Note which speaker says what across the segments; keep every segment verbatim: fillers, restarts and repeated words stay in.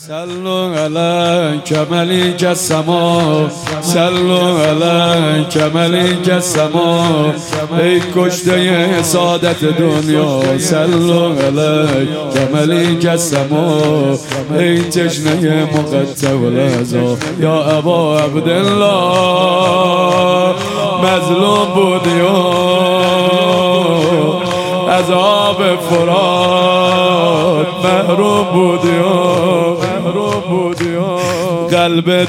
Speaker 1: صلوا عليك ملك السماء، صلوا عليك ملك السماء، ای کشته سعادت دنیا. صلوا عليك ملك السماء، ای تشنه مقطع العزا. یا ابا عبدالله مظلوم بودی و از آب فرات محروم بودی و محروم بودی و قلبت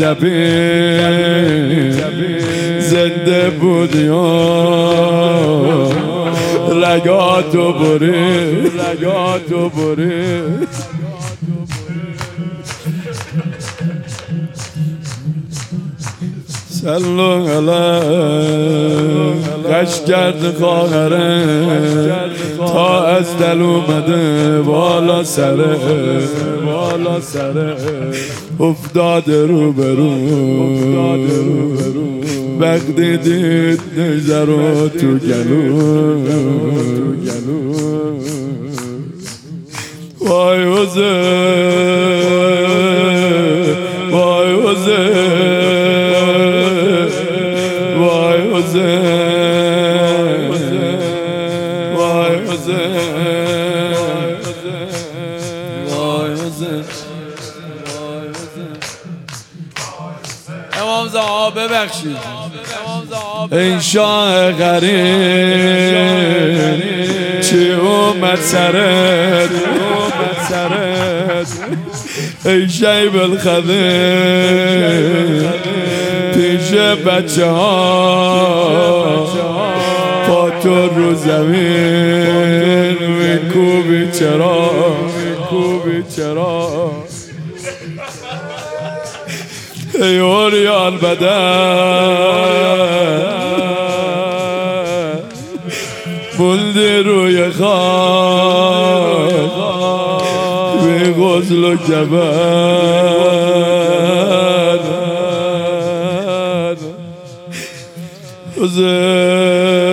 Speaker 1: میتپید زنده بودی و رگاتو برید رگاتو برید. صلوا علیه قش کرد خواهره تا از دل اومده بالا سره بالا سره افتاده رو برو وقتی دید نیزه رو تو گلو وای حوزه وای حوزه وای حوزه وای حوزه وای حوزه. امام زمان ببخشید. این شاه غریب چی اومد سرت ای شیب الخدیر پیش بچه ها پا تو رو زمین میکوبی چرا میکوبی چرا ای اوریان بدن موندی روی خاک بی غسل و جبن حوزه